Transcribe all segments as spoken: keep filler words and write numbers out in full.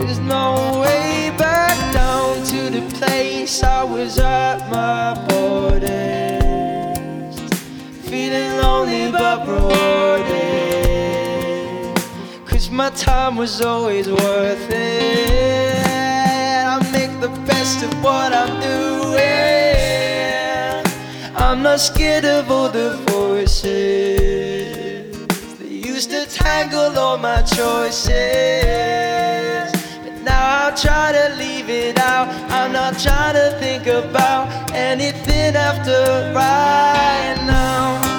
There's no way back down to the place I was at my borders, feeling lonely but rewarded, 'cause my time was always worth it. I make the best of what I'm doing. I'm not scared of all the voices that used to tangle all my choices. Now I'll try to leave it out. I'm not trying to think about anything after right now.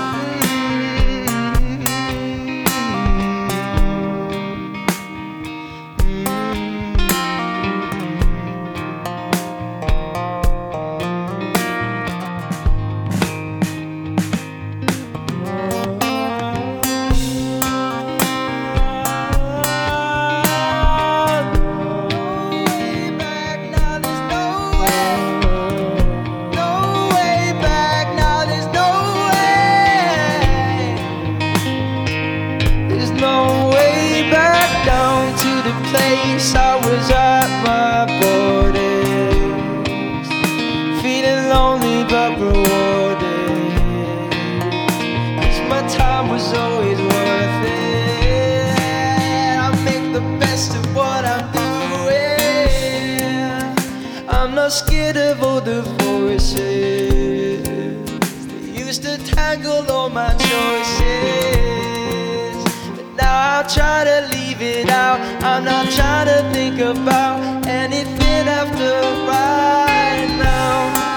Place I was at my borders, feeling lonely but rewarded, 'cause my time was always worth it. I make the best of what I'm doing. I'm not scared of all the voices that used to tangle all my choices. Now I'll try to leave it out. I'm not trying to think about anything after right now.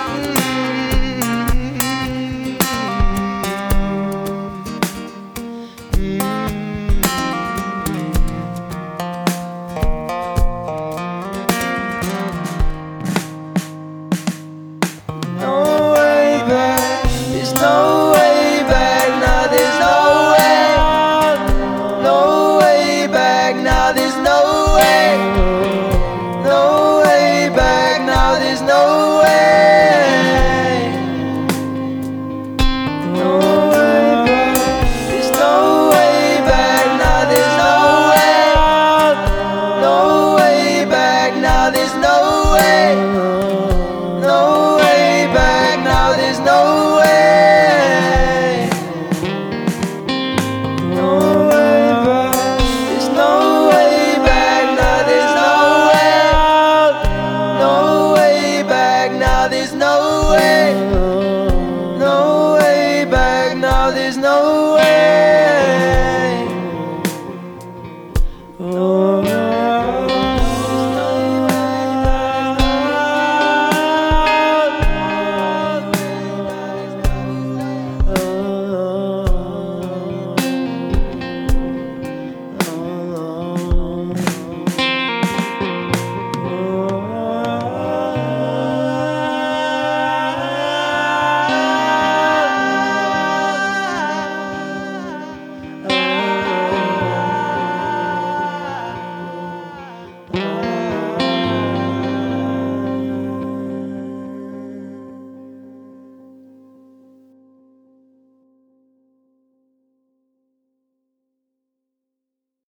No way back. There's no way back. Now there's no way. No way back. Now there's no way. No way back. Now there's no way. No way back. There's no way back. Now there's no way. No way back. Now there's no way.